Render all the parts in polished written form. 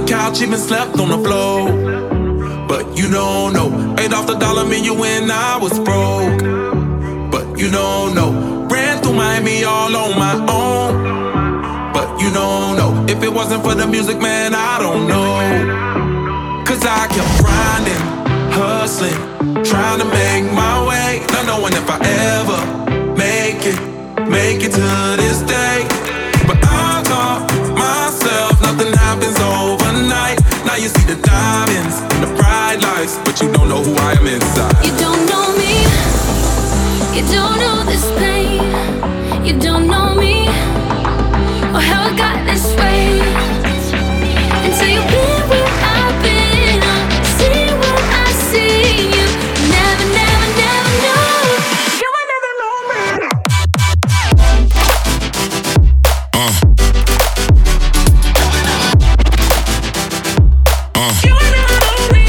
couch, even slept on the floor. But you don't know, ate off the dollar menu when I was broke. But you don't know, ran through Miami all on my own. But you don't know, if it wasn't for the music, man, I don't know. Cause I kept grinding, hustling, trying to make my way, not knowing if I ever make it to this day. But I taught myself nothing happens overnight. Now you see the diamonds and the bright lights, but you don't know who I am inside. You don't know me, you don't know this pain. You don't know me, or how I got this way. Until you've been where I've been, see what I see. You never, never, never know. You will never know me. You will never know me.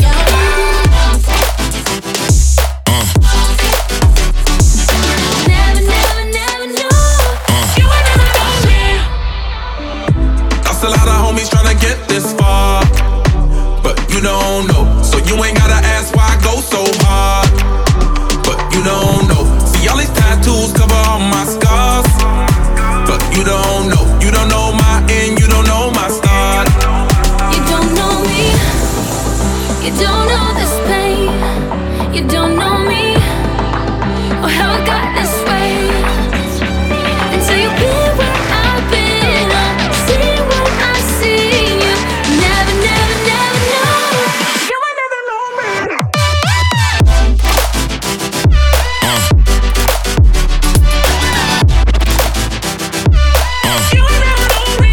Never, never, never know. You will never know me. Lost a lot of homies tryna get this far, but you don't know, so you ain't gotta ask why I go so hard. But you don't know, see all these tattoos cover all my scars. But you don't know my end, you don't know my start. You don't know me, you don't know this pain. You don't know me, or how I got this way. Until you've been where I've been, see what I see. You never, never, never know. You will never know me. You will never know me.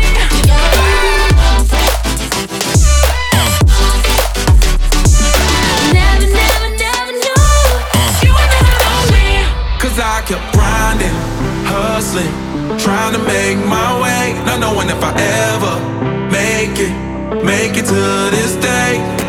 Never, never, never know. You will never know me. Cause I kept grinding, hustling, trying to make my way, not knowing if I ever make it to this day.